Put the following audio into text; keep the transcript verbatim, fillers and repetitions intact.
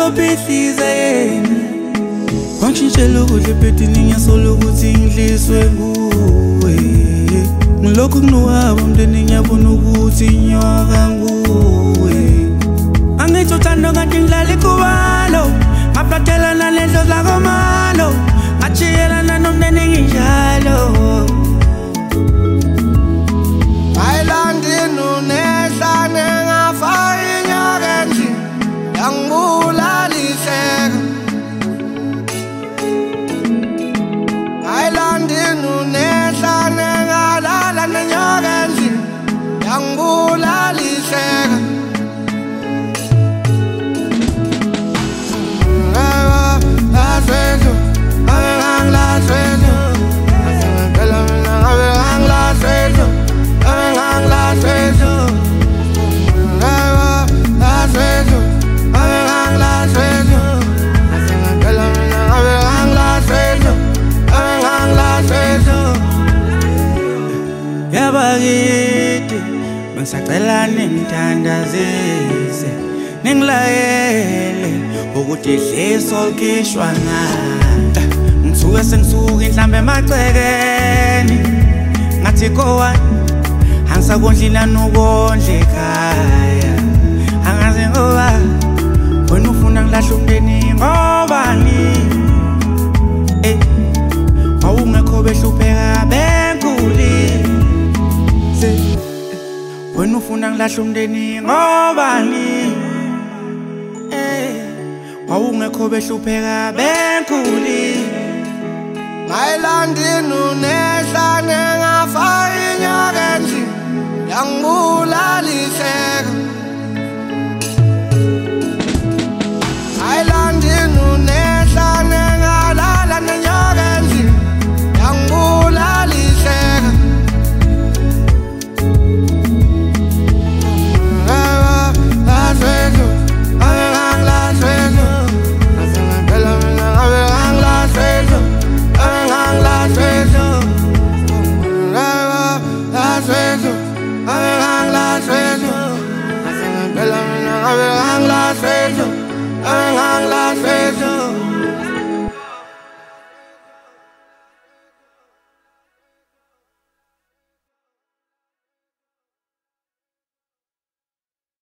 ngizobhidliza yena wangishintshela ukudla ebhedini ngiyasola ukuthi ngidliswe nguwe ngilokhu kunuhaba umndeni ngiyabona ukuthi inyoka nguwe angithi uthando kanti ngidlala ikhubalo ngaphathelana nendlozi lakomalo ngachiyelana nomndeni nginjalo Ayilandi nunehlane ngafaka inyoka endlini yangibulaliseka Ayilandi nunehlane ngalala nenyoka endlini yangibulaliseka Yabagidi bengisacela ningithandazise ningilayele ukuthi idliso likhishwa ngapha ngithuke sengisuka inhlambe emagcekeni ngathi kowa angisakondlina nokondla ekhaya angazi ngoba wena ufuna ngilahla umndeni ngobani eh awungekho behlupheka benkuli wena ufuna ngilahla umndeni ngobani eh wawungekho behlupheka benkuli Ayilandi nunehlane ngafaka inyoka endlini yangibulaliseka